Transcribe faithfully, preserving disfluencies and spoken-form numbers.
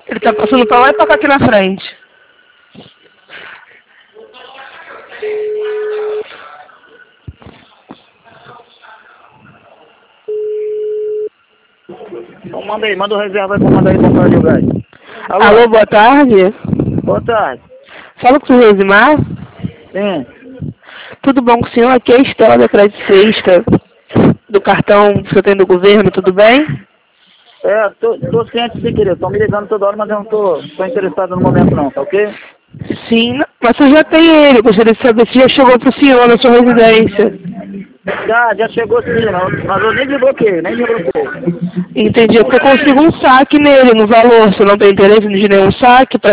Ele tá passando pra lá e pra cá aqui na frente. Então manda aí, manda o reserva aí pra mandar aí pra Brasil Gás. Alô? Alô, boa tarde. Boa tarde. Fala com o senhor Rosimar. Sim. Tudo bom com o senhor? Aqui é a Estela da Crédito Sexta, do cartão que o senhor tem do governo, tudo bem? É, tô, tô ciente sim, querido. Estão me ligando toda hora, mas eu não tô, tô interessado no momento não, tá ok? Sim, mas o senhor já tem ele. Gostaria de saber se já chegou pro senhor na sua residência. Já, já chegou sim, mas mas eu nem desbloqueei, nem desbloqueei. Entendi, porque eu consigo um saque nele, no valor. Você não tem interesse de nenhum saque para